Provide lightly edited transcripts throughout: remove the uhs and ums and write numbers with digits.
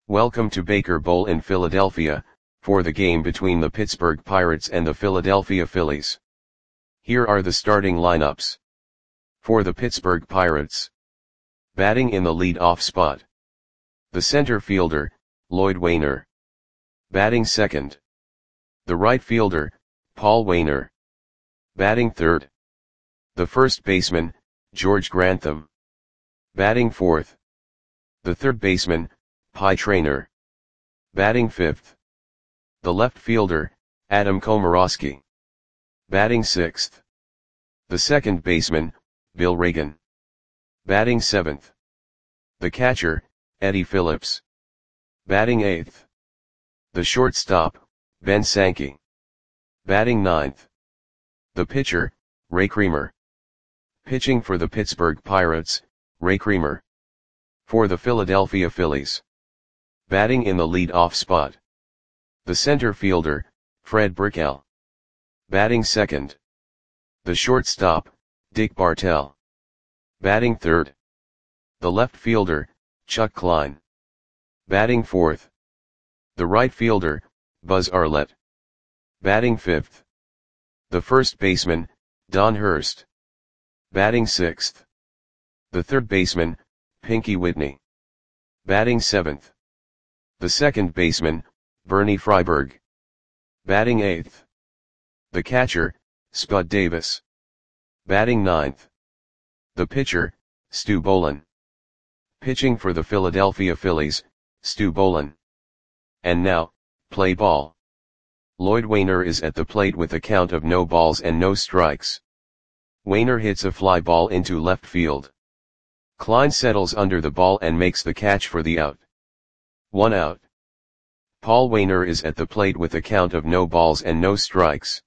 Welcome to Baker Bowl in Philadelphia, for the game between the Pittsburgh Pirates and the Philadelphia Phillies. Here are the starting lineups. For the Pittsburgh Pirates. Batting in the lead-off spot. The center fielder, Lloyd Waner. Batting second. The right fielder, Paul Waner. Batting third. The first baseman, George Grantham. Batting fourth. The third baseman, Pie Traynor. Batting fifth. The left fielder, Adam Komoroski. Batting sixth. The second baseman, Bill Reagan. Batting seventh. The catcher, Eddie Phillips. Batting eighth. The shortstop, Ben Sankey. Batting ninth. The pitcher, Ray Creamer. Pitching for the Pittsburgh Pirates, Ray Creamer. For the Philadelphia Phillies. Batting in the lead-off spot. The center fielder, Fred Burkell. Batting second. The shortstop, Dick Bartell. Batting third. The left fielder, Chuck Klein. Batting fourth. The right fielder, Buzz Arlett. Batting fifth. The first baseman, Don Hurst. Batting sixth. The third baseman, Pinky Whitney. Batting seventh. The second baseman, Bernie Freiberg. Batting eighth. The catcher, Spud Davis. Batting ninth. The pitcher, Stu Bowlen. Pitching for the Philadelphia Phillies, Stu Bowlen. And now, play ball. Lloyd Waner is at the plate with a count of no balls and no strikes. Waner hits a fly ball into left field. Klein settles under the ball and makes the catch for the out. 1 out. Paul Waner is at the plate with a count of no balls and no strikes.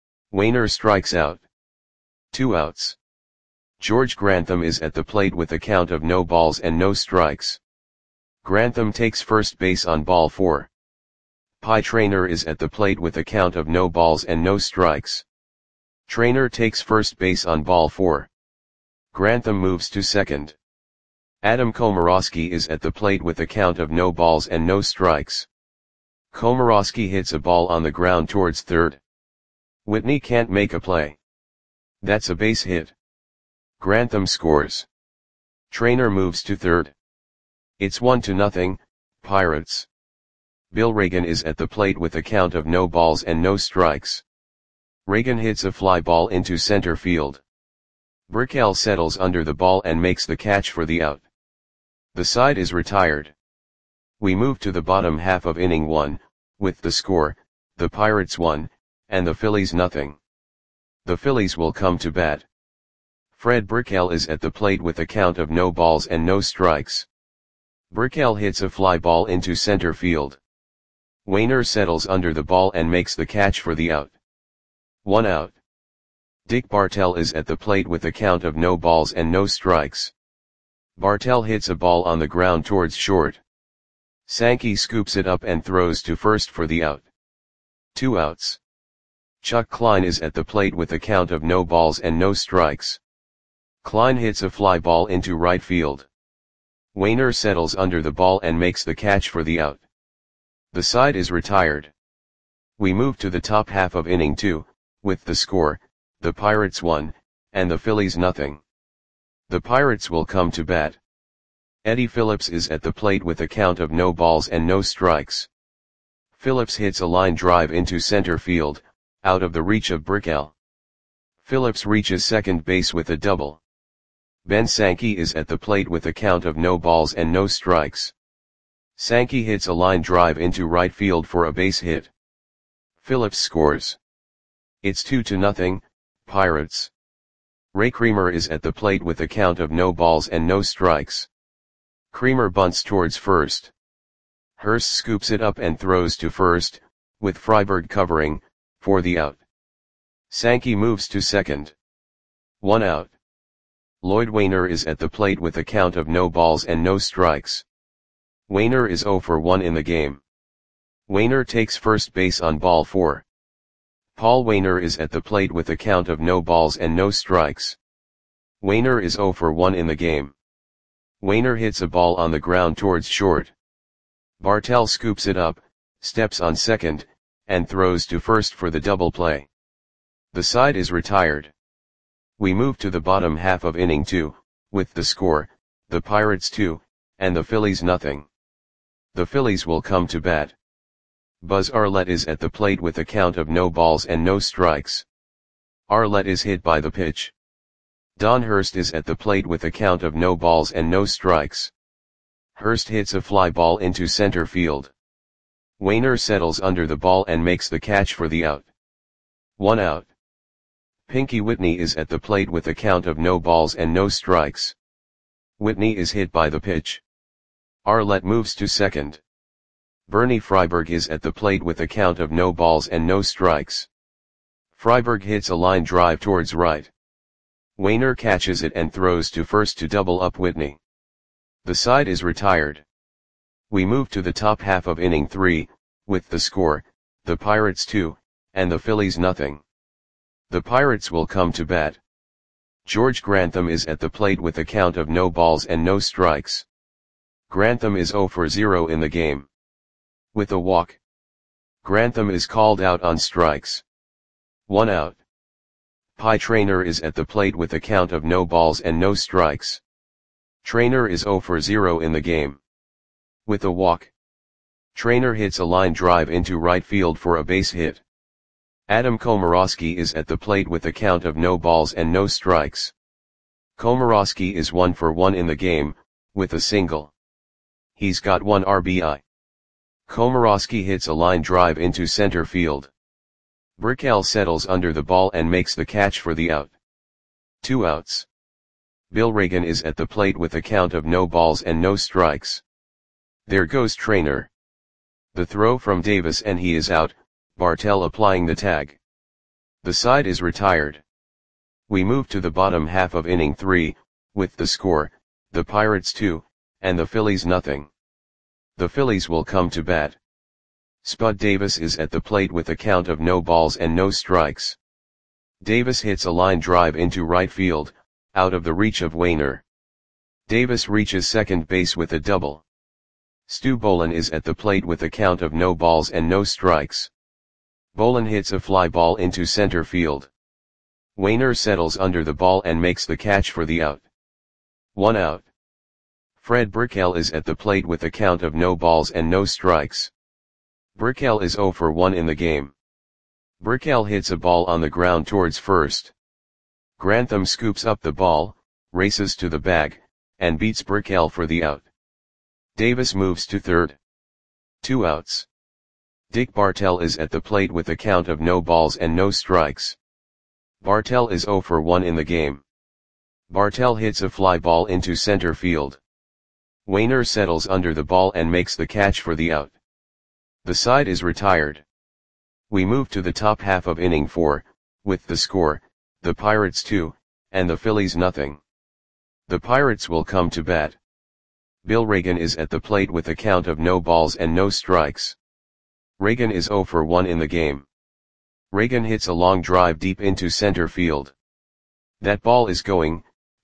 Waner strikes out. 2 outs. George Grantham is at the plate with a count of no balls and no strikes. Grantham takes first base on ball 4. Pie Traynor is at the plate with a count of no balls and no strikes. Traynor takes first base on ball 4. Grantham moves to second. Adam Komoroski is at the plate with a count of no balls and no strikes. Komoroski hits a ball on the ground towards third. Whitney can't make a play. That's a base hit. Grantham scores. Traynor moves to third. It's 1-0, Pirates. Bill Reagan is at the plate with a count of no balls and no strikes. Reagan hits a fly ball into center field. Burkell settles under the ball and makes the catch for the out. The side is retired. We move to the bottom half of inning 1, with the score, the Pirates 1, and the Phillies 0. The Phillies will come to bat. Fred Burkell is at the plate with a count of no balls and no strikes. Burkell hits a fly ball into center field. Waner settles under the ball and makes the catch for the out. 1 out. Dick Bartell is at the plate with a count of no balls and no strikes. Bartell hits a ball on the ground towards short. Sankey scoops it up and throws to first for the out. 2 outs. Chuck Klein is at the plate with a count of no balls and no strikes. Klein hits a fly ball into right field. Waner settles under the ball and makes the catch for the out. The side is retired. We move to the top half of inning 2, with the score, the Pirates 1, and the Phillies 0. The Pirates will come to bat. Eddie Phillips is at the plate with a count of no balls and no strikes. Phillips hits a line drive into center field, out of the reach of Burkell. Phillips reaches second base with a double. Ben Sankey is at the plate with a count of no balls and no strikes. Sankey hits a line drive into right field for a base hit. Phillips scores. It's 2-0, Pirates. Ray Creamer is at the plate with a count of no balls and no strikes. Creamer bunts towards first. Hurst scoops it up and throws to first, with Freiberg covering, for the out. Sankey moves to second. 1 out. Lloyd Waner is at the plate with a count of no balls and no strikes. Waner is 0 for 1 in the game. Waner takes first base on ball 4. Paul Waner is at the plate with a count of no balls and no strikes. Waner is 0 for 1 in the game. Waner hits a ball on the ground towards short. Bartel scoops it up, steps on second, and throws to first for the double play. The side is retired. We move to the bottom half of inning 2, with the score, the Pirates 2, and the Phillies nothing. The Phillies will come to bat. Buzz Arlett is at the plate with a count of no balls and no strikes. Arlett is hit by the pitch. Don Hurst is at the plate with a count of no balls and no strikes. Hurst hits a fly ball into center field. Wainer settles under the ball and makes the catch for the out. 1 out. Pinky Whitney is at the plate with a count of no balls and no strikes. Whitney is hit by the pitch. Arlett moves to second. Bernie Freiberg is at the plate with a count of no balls and no strikes. Freiberg hits a line drive towards right. Wainer catches it and throws to first to double up Whitney. The side is retired. We move to the top half of inning 3, with the score, the Pirates 2, and the Phillies nothing. The Pirates will come to bat. George Grantham is at the plate with a count of no balls and no strikes. Grantham is 0 for 0 in the game. With a walk. Grantham is called out on strikes. 1 out. Pie Traynor is at the plate with a count of no balls and no strikes. Traynor is 0 for 0 in the game. With a walk. Traynor hits a line drive into right field for a base hit. Adam Komorowski is at the plate with a count of no balls and no strikes. Komorowski is 1 for 1 in the game, with a single. He's got 1 RBI. Komorowski hits a line drive into center field. Brickell settles under the ball and makes the catch for the out. 2 outs. Bill Reagan is at the plate with a count of no balls and no strikes. There goes Traynor. The throw from Davis and he is out, Bartel applying the tag. The side is retired. We move to the bottom half of inning 3, with the score, the Pirates 2, and the Phillies nothing. The Phillies will come to bat. Spud Davis is at the plate with a count of no balls and no strikes. Davis hits a line drive into right field, out of the reach of Wainer. Davis reaches second base with a double. Stu Bolin is at the plate with a count of no balls and no strikes. Bolin hits a fly ball into center field. Wainer settles under the ball and makes the catch for the out. 1 out. Fred Brickell is at the plate with a count of no balls and no strikes. Brickell is 0 for 1 in the game. Brickell hits a ball on the ground towards first. Grantham scoops up the ball, races to the bag, and beats Brickell for the out. Davis moves to third. 2 outs. Dick Bartel is at the plate with a count of no balls and no strikes. Bartel is 0 for 1 in the game. Bartel hits a fly ball into center field. Wainer settles under the ball and makes the catch for the out. The side is retired. We move to the top half of inning 4, with the score, the Pirates 2, and the Phillies nothing. The Pirates will come to bat. Bill Reagan is at the plate with a count of no balls and no strikes. Reagan is 0 for 1 in the game. Reagan hits a long drive deep into center field. That ball is gone.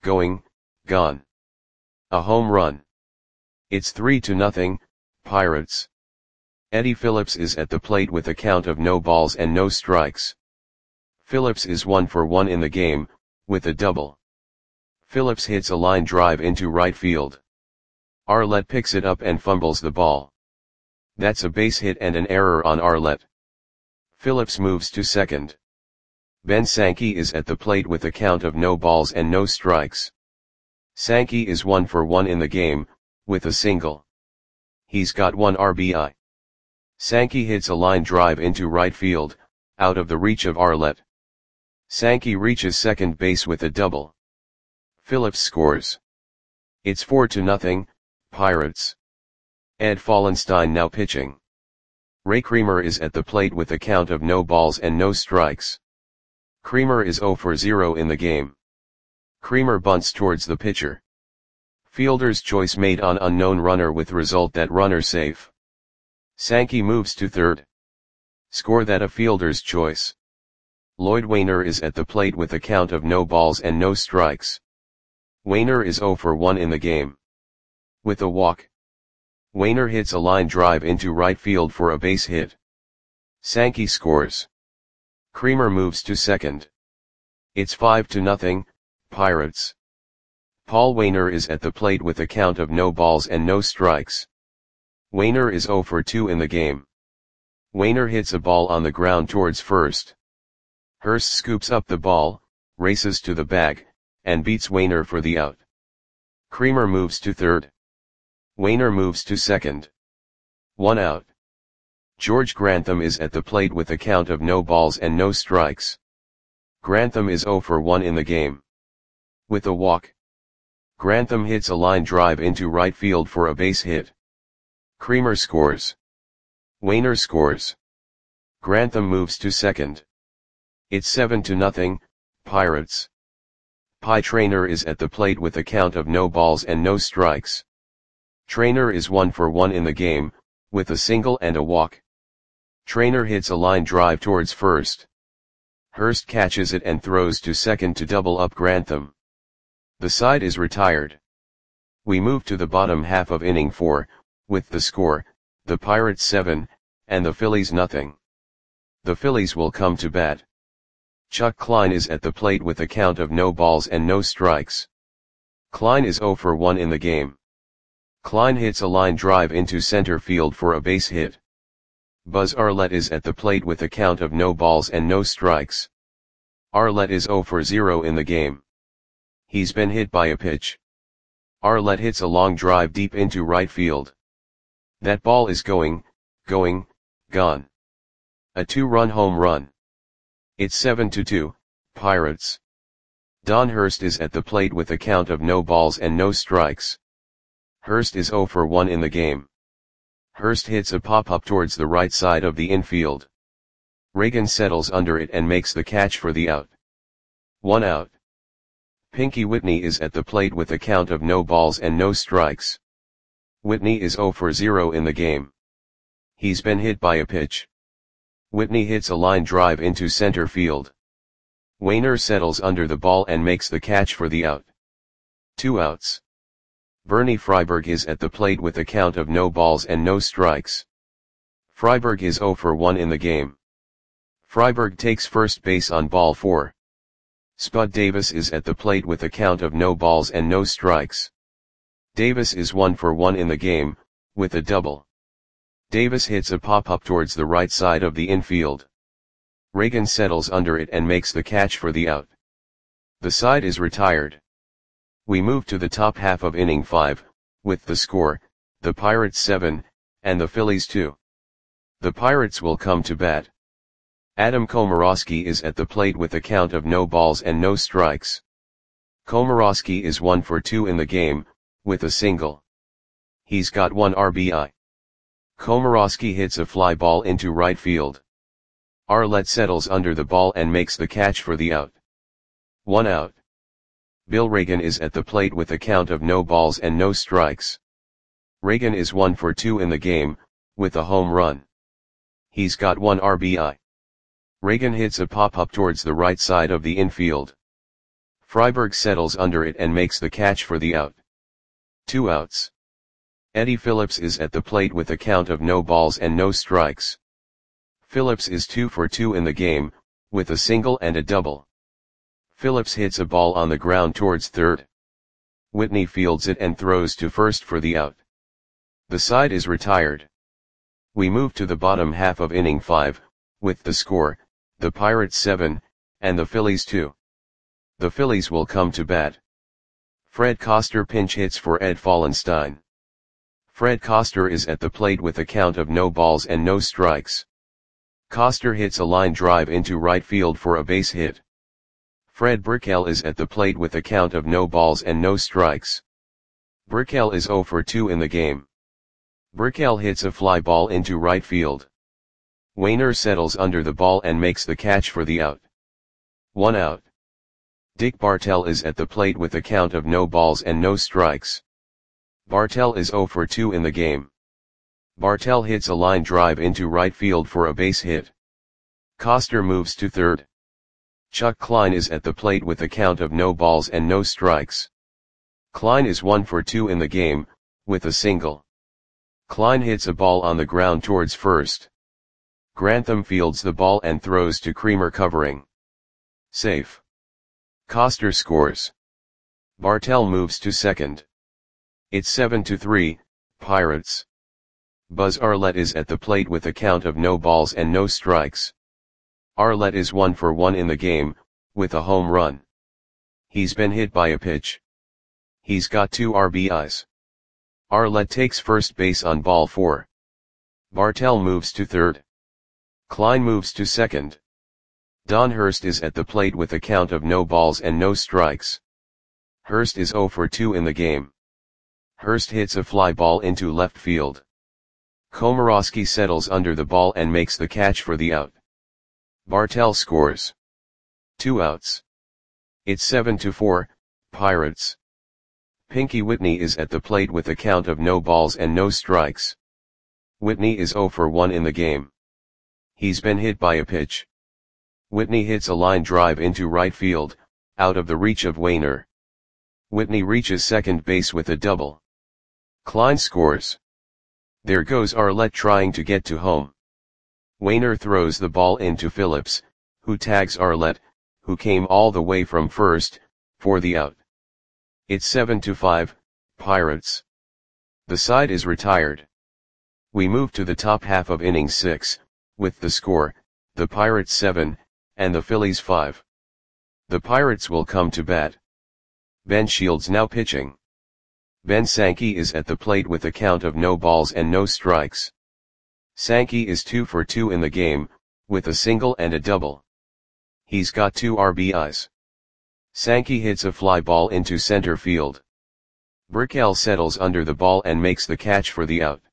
A home run. It's 3-0, Pirates. Eddie Phillips is at the plate with a count of no balls and no strikes. Phillips is 1 for 1 in the game, with a double. Phillips hits a line drive into right field. Arlett picks it up and fumbles the ball. That's a base hit and an error on Arlett. Phillips moves to second. Ben Sankey is at the plate with a count of no balls and no strikes. Sankey is 1 for 1 in the game, with a single. He's got 1 RBI. Sankey hits a line drive into right field, out of the reach of Arlett. Sankey reaches second base with a double. Phillips scores. It's 4-0, Pirates. Ed Fallenstein now pitching. Ray Creamer is at the plate with a count of no balls and no strikes. Creamer is 0 for 0 in the game. Creamer bunts towards the pitcher. Fielder's choice made on unknown runner with result that runner safe. Sankey moves to third. Score that a fielder's choice. Lloyd Wainer is at the plate with a count of no balls and no strikes. Wainer is 0 for 1 in the game. With a walk. Wainer hits a line drive into right field for a base hit. Sankey scores. Creamer moves to second. It's 5-0, Pirates. Paul Wainer is at the plate with a count of no balls and no strikes. Wainer is 0 for 2 in the game. Wainer hits a ball on the ground towards first. Hurst scoops up the ball, races to the bag, and beats Wainer for the out. Creamer moves to third. Wainer moves to second. 1 out. George Grantham is at the plate with a count of no balls and no strikes. Grantham is 0 for 1 in the game. With a walk, Grantham hits a line drive into right field for a base hit. Creamer scores. Wainer scores. Grantham moves to second. It's 7-0, Pirates. Pie Traynor is at the plate with a count of no balls and no strikes. Traynor is 1 for 1 in the game, with a single and a walk. Traynor hits a line drive towards first. Hurst catches it and throws to second to double up Grantham. The side is retired. We move to the bottom half of inning 4, with the score, the Pirates 7, and the Phillies nothing. The Phillies will come to bat. Chuck Klein is at the plate with a count of no balls and no strikes. Klein is 0 for 1 in the game. Klein hits a line drive into center field for a base hit. Buzz Arlett is at the plate with a count of no balls and no strikes. Arlett is 0 for 0 in the game. He's been hit by a pitch. Arlett hits a long drive deep into right field. That ball is gone. A 2-run home run. It's 7-2, Pirates. Don Hurst is at the plate with a count of no balls and no strikes. Hurst is 0 for 1 in the game. Hurst hits a pop-up towards the right side of the infield. Reagan settles under it and makes the catch for the out. 1 out. Pinky Whitney is at the plate with a count of no balls and no strikes. Whitney is 0 for 0 in the game. He's been hit by a pitch. Whitney hits a line drive into center field. Wainer settles under the ball and makes the catch for the out. 2 outs. Bernie Freiberg is at the plate with a count of no balls and no strikes. Freiberg is 0 for 1 in the game. Freiberg takes first base on ball 4. Spud Davis is at the plate with a count of no balls and no strikes. Davis is 1 for 1 in the game, with a double. Davis hits a pop-up towards the right side of the infield. Reagan settles under it and makes the catch for the out. The side is retired. We move to the top half of inning 5, with the score, the Pirates 7, and the Phillies 2. The Pirates will come to bat. Adam Komorowski is at the plate with a count of no balls and no strikes. Komorowski is 1 for 2 in the game, with a single. He's got 1 RBI. Komorowski hits a fly ball into right field. Arlett settles under the ball and makes the catch for the out. 1 out. Bill Reagan is at the plate with a count of no balls and no strikes. Reagan is 1 for 2 in the game, with a home run. He's got 1 RBI. Reagan hits a pop-up towards the right side of the infield. Freiberg settles under it and makes the catch for the out. 2 outs. Eddie Phillips is at the plate with a count of no balls and no strikes. Phillips is 2 for 2 in the game, with a single and a double. Phillips hits a ball on the ground towards third. Whitney fields it and throws to first for the out. The side is retired. We move to the bottom half of inning 5, with the score, the Pirates 7, and the Phillies 2. The Phillies will come to bat. Fred Koster pinch hits for Ed Fallenstein. Fred Koster is at the plate with a count of no balls and no strikes. Koster hits a line drive into right field for a base hit. Fred Burkell is at the plate with a count of no balls and no strikes. Burkell is 0 for 2 in the game. Burkell hits a fly ball into right field. Wainer settles under the ball and makes the catch for the out. 1 out. Dick Bartell is at the plate with a count of no balls and no strikes. Bartell is 0 for 2 in the game. Bartell hits a line drive into right field for a base hit. Koster moves to third. Chuck Klein is at the plate with a count of no balls and no strikes. Klein is 1 for 2 in the game, with a single. Klein hits a ball on the ground towards first. Grantham fields the ball and throws to Creamer covering. Safe. Coster scores. Bartel moves to second. It's 7-3, Pirates. Buzz Arlett is at the plate with a count of no balls and no strikes. Arlett is 1 for 1 in the game, with a home run. He's been hit by a pitch. He's got 2 RBIs. Arlett takes first base on ball 4. Bartel moves to third. Klein moves to second. Don Hurst is at the plate with a count of no balls and no strikes. Hurst is 0 for 2 in the game. Hurst hits a fly ball into left field. Komorowski settles under the ball and makes the catch for the out. Bartel scores. 2 outs. It's 7-4, Pirates. Pinky Whitney is at the plate with a count of no balls and no strikes. Whitney is 0 for 1 in the game. He's been hit by a pitch. Whitney hits a line drive into right field, out of the reach of Wainer. Whitney reaches second base with a double. Klein scores. There goes Arlett trying to get to home. Wainer throws the ball into Phillips, who tags Arlett, who came all the way from first, for the out. It's 7-5, Pirates. The side is retired. We move to the top half of inning 6, with the score, the Pirates 7, and the Phillies 5. The Pirates will come to bat. Ben Shields now pitching. Ben Sankey is at the plate with a count of no balls and no strikes. Sankey is 2 for 2 in the game, with a single and a double. He's got 2 RBIs. Sankey hits a fly ball into center field. Burkell settles under the ball and makes the catch for the out.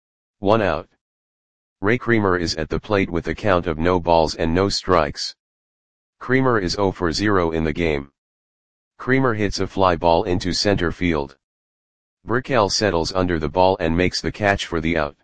1 out. Ray Creamer is at the plate with a count of no balls and no strikes. Creamer is 0 for 0 in the game. Creamer hits a fly ball into center field. Burkell settles under the ball and makes the catch for the out.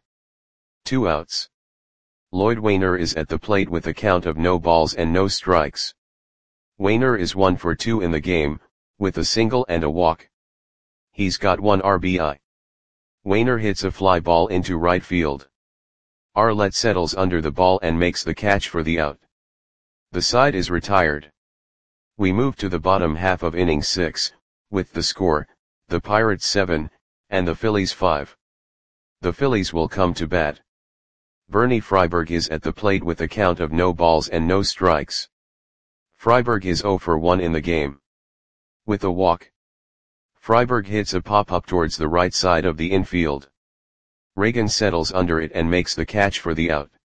2 outs. Lloyd Wainer is at the plate with a count of no balls and no strikes. Wainer is 1 for 2 in the game, with a single and a walk. He's got 1 RBI. Wainer hits a fly ball into right field. Arlett settles under the ball and makes the catch for the out. The side is retired. We move to the bottom half of inning 6, with the score, the Pirates 7, and the Phillies 5. The Phillies will come to bat. Bernie Freiberg is at the plate with a count of no balls and no strikes. Freiberg is 0 for 1 in the game. With a walk. Freiberg hits a pop-up towards the right side of the infield. Reagan settles under it and makes the catch for the out.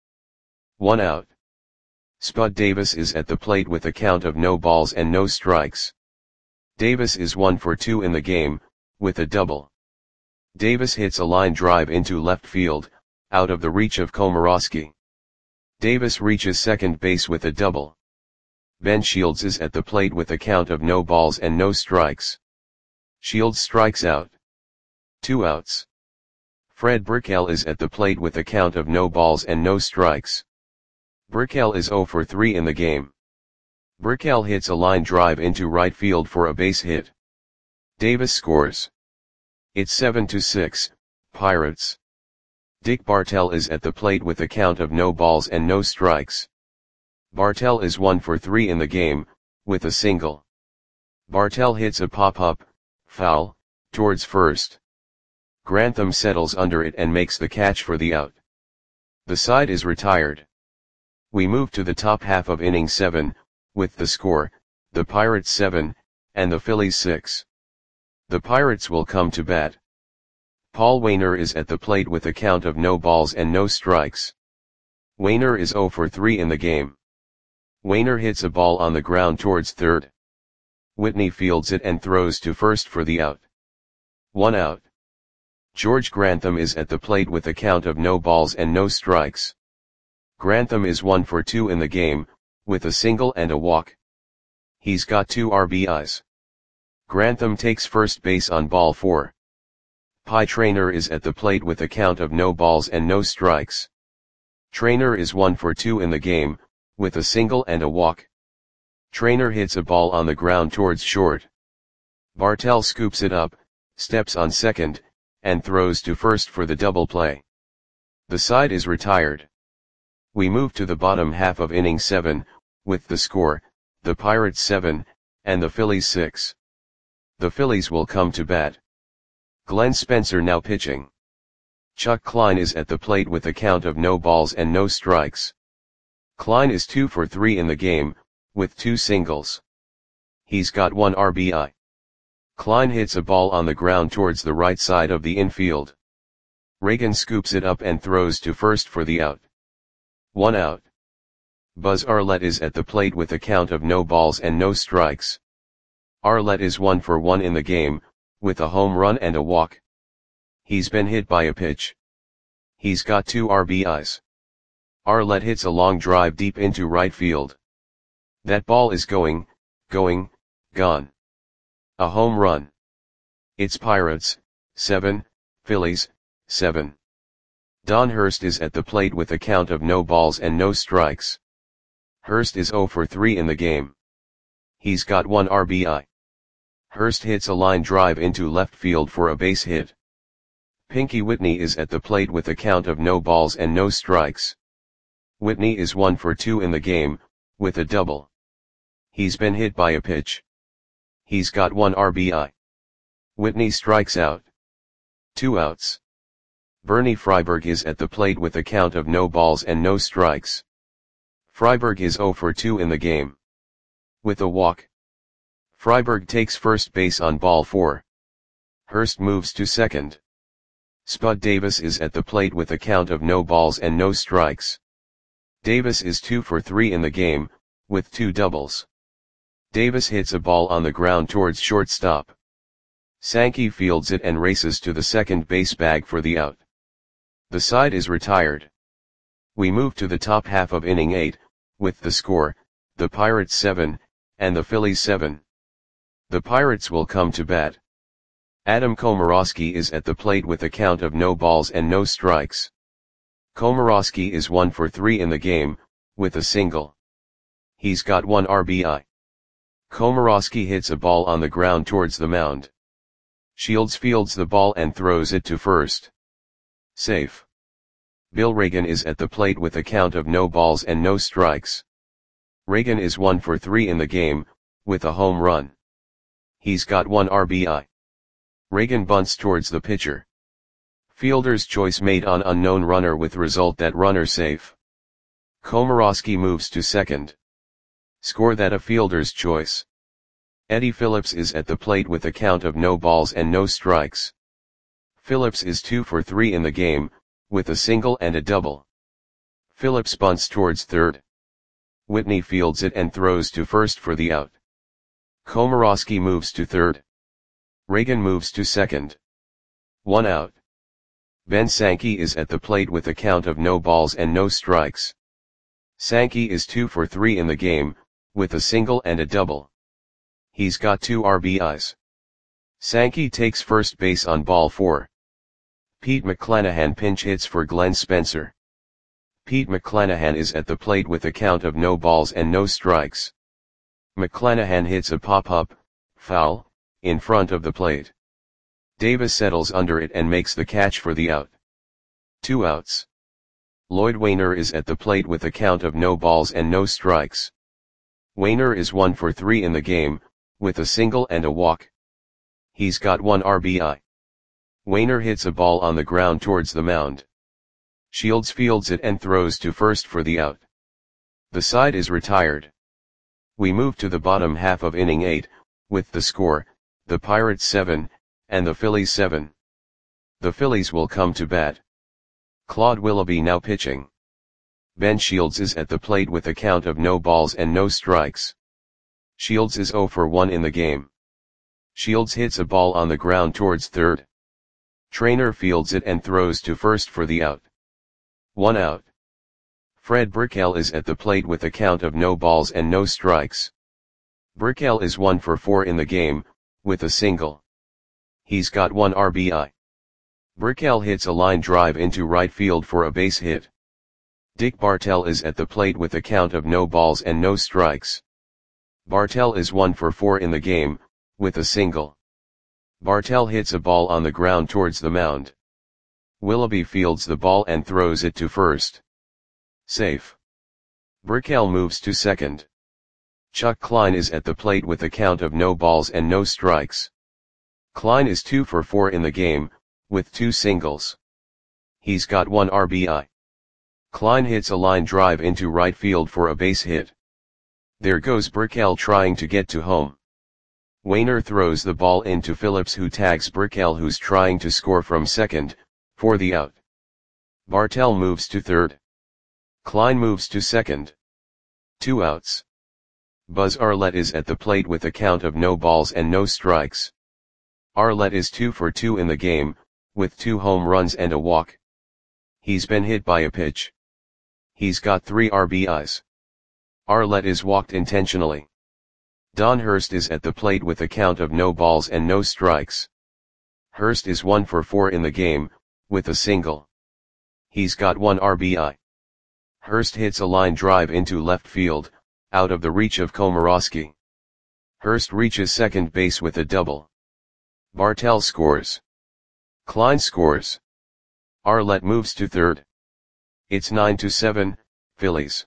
1 out. Spud Davis is at the plate with a count of no balls and no strikes. Davis is 1 for 2 in the game, with a double. Davis hits a line drive into left field, out of the reach of Komorowski. Davis reaches second base with a double. Ben Shields is at the plate with a count of no balls and no strikes. Shields strikes out. 2 outs. Fred Burkell is at the plate with a count of no balls and no strikes. Burkell is 0 for 3 in the game. Burkell hits a line drive into right field for a base hit. Davis scores. It's 7-6, Pirates. Dick Bartel is at the plate with a count of no balls and no strikes. Bartel is 1 for 3 in the game, with a single. Bartel hits a pop-up, foul, towards first. Grantham settles under it and makes the catch for the out. The side is retired. We move to the top half of inning 7, with the score, the Pirates 7, and the Phillies 6. The Pirates will come to bat. Paul Wainer is at the plate with a count of no balls and no strikes. Wainer is 0 for 3 in the game. Wainer hits a ball on the ground towards third. Whitney fields it and throws to first for the out. 1 out. George Grantham is at the plate with a count of no balls and no strikes. Grantham is 1 for 2 in the game, with a single and a walk. He's got 2 RBIs. Grantham takes first base on ball 4. Pie Traynor is at the plate with a count of no balls and no strikes. Traynor is 1 for 2 in the game, with a single and a walk. Traynor hits a ball on the ground towards short. Bartel scoops it up, steps on second, and throws to first for the double play. The side is retired. We move to the bottom half of inning 7, with the score, the Pirates 7, and the Phillies 6. The Phillies will come to bat. Glenn Spencer now pitching. Chuck Klein is at the plate with a count of no balls and no strikes. Klein is 2 for 3 in the game, with 2 singles. He's got 1 RBI. Klein hits a ball on the ground towards the right side of the infield. Reagan scoops it up and throws to first for the out. 1 out. Buzz Arlett is at the plate with a count of no balls and no strikes. Arlett is 1 for 1 in the game, with a home run and a walk. He's been hit by a pitch. He's got 2 RBIs. Arlett hits a long drive deep into right field. That ball is gone. A home run. It's Pirates, 7, Phillies, 7. Don Hurst is at the plate with a count of no balls and no strikes. Hurst is 0 for 3 in the game. He's got 1 RBI. Hurst hits a line drive into left field for a base hit. Pinky Whitney is at the plate with a count of no balls and no strikes. Whitney is 1 for 2 in the game, with a double. He's been hit by a pitch. He's got 1 RBI. Whitney strikes out. 2 outs. Bernie Freiberg is at the plate with a count of no balls and no strikes. Freiberg is 0 for 2 in the game. With a walk. Freiberg takes first base on ball 4. Hurst moves to second. Spud Davis is at the plate with a count of no balls and no strikes. Davis is 2 for 3 in the game, with 2 doubles. Davis hits a ball on the ground towards shortstop. Sankey fields it and races to the second base bag for the out. The side is retired. We move to the top half of inning 8, with the score, the Pirates 7, and the Phillies 7. The Pirates will come to bat. Adam Komorowski is at the plate with a count of no balls and no strikes. Komorowski is 1 for 3 in the game, with a single. He's got 1 RBI. Komorowski hits a ball on the ground towards the mound. Shields fields the ball and throws it to first. Safe. Bill Reagan is at the plate with a count of no balls and no strikes. Reagan is 1 for 3 in the game, with a home run. He's got 1 RBI. Reagan bunts towards the pitcher. Fielder's choice made on unknown runner with result that runner safe. Komorowski moves to second. Score that a fielder's choice. Eddie Phillips is at the plate with a count of no balls and no strikes. Phillips is 2 for 3 in the game, with a single and a double. Phillips bunts towards third. Whitney fields it and throws to first for the out. Komorowski moves to third. Reagan moves to second. 1 out. Ben Sankey is at the plate with a count of no balls and no strikes. Sankey is 2 for 3 in the game, with a single and a double. He's got 2 RBIs. Sankey takes first base on ball 4. Pete McClanahan pinch hits for Glenn Spencer. Pete McClanahan is at the plate with a count of no balls and no strikes. McClanahan hits a pop-up, foul, in front of the plate. Davis settles under it and makes the catch for the out. 2 outs. Lloyd Wainer is at the plate with a count of no balls and no strikes. Wainer is 1 for 3 in the game, with a single and a walk. He's got 1 RBI. Wainer hits a ball on the ground towards the mound. Shields fields it and throws to first for the out. The side is retired. We move to the bottom half of inning 8, with the score, the Pirates 7, and the Phillies 7. The Phillies will come to bat. Claude Willoughby now pitching. Ben Shields is at the plate with a count of no balls and no strikes. Shields is 0 for 1 in the game. Shields hits a ball on the ground towards third. Trainer fields it and throws to first for the out. 1 out. Fred Brickell is at the plate with a count of no balls and no strikes. Brickell is 1 for 4 in the game, with a single. He's got 1 RBI. Brickell hits a line drive into right field for a base hit. Dick Bartell is at the plate with a count of no balls and no strikes. Bartell is 1 for 4 in the game, with a single. Bartell hits a ball on the ground towards the mound. Willoughby fields the ball and throws it to first. Safe. Brickell moves to second. Chuck Klein is at the plate with a count of no balls and no strikes. Klein is 2 for 4 in the game, with 2 singles. He's got 1 RBI. Klein hits a line drive into right field for a base hit. There goes Brickell trying to get to home. Wainer throws the ball into Phillips, who tags Brickell, who's trying to score from second, for the out. Bartell moves to third. Klein moves to second. 2 outs. Buzz Arlett is at the plate with a count of no balls and no strikes. Arlett is 2 for 2 in the game, with 2 home runs and a walk. He's been hit by a pitch. He's got 3 RBIs. Arlett is walked intentionally. Don Hurst is at the plate with a count of no balls and no strikes. Hurst is 1 for 4 in the game, with a single. He's got 1 RBI. Hurst hits a line drive into left field, out of the reach of Komorowski. Hurst reaches second base with a double. Bartell scores. Klein scores. Arlett moves to third. It's 9-7, Phillies.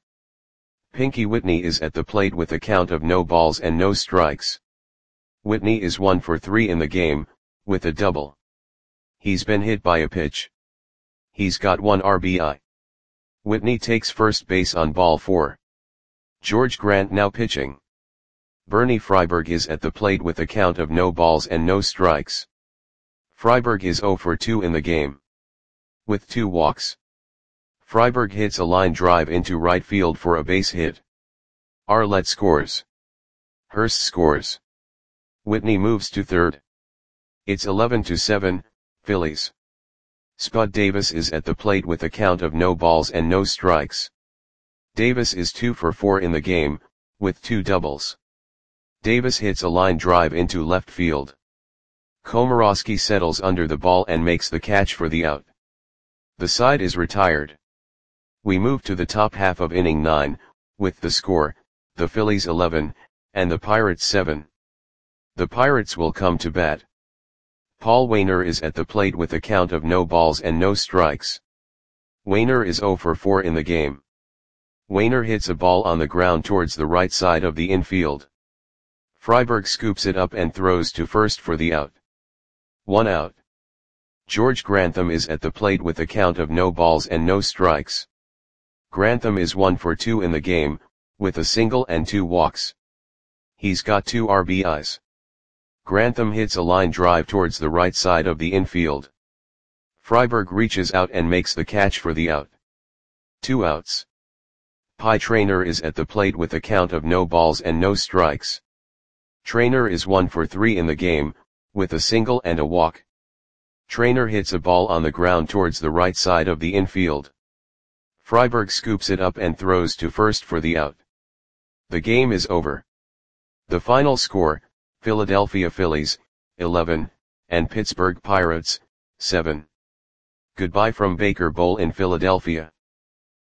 Pinky Whitney is at the plate with a count of no balls and no strikes. Whitney is 1 for 3 in the game, with a double. He's been hit by a pitch. He's got 1 RBI. Whitney takes first base on ball 4. George Grant now pitching. Bernie Freiberg is at the plate with a count of no balls and no strikes. Freiberg is 0 for 2 in the game, with 2 walks. Freiberg hits a line drive into right field for a base hit. Arlett scores. Hurst scores. Whitney moves to third. It's 11-7, Phillies. Spud Davis is at the plate with a count of no balls and no strikes. Davis is 2 for 4 in the game, with 2 doubles. Davis hits a line drive into left field. Komorowski settles under the ball and makes the catch for the out. The side is retired. We move to the top half of inning 9, with the score, the Phillies 11, and the Pirates 7. The Pirates will come to bat. Paul Wainer is at the plate with a count of no balls and no strikes. Wainer is 0 for 4 in the game. Wainer hits a ball on the ground towards the right side of the infield. Freiberg scoops it up and throws to first for the out. 1 out. George Grantham is at the plate with a count of no balls and no strikes. Grantham is 1 for 2 in the game, with a single and 2 walks. He's got 2 RBIs. Grantham hits a line drive towards the right side of the infield. Freiberg reaches out and makes the catch for the out. 2 outs. Pie Traynor is at the plate with a count of no balls and no strikes. Traynor is 1 for 3 in the game, with a single and a walk. Traynor hits a ball on the ground towards the right side of the infield. Freiberg scoops it up and throws to first for the out. The game is over. The final score, Philadelphia Phillies, 11, and Pittsburgh Pirates, 7. Goodbye from Baker Bowl in Philadelphia.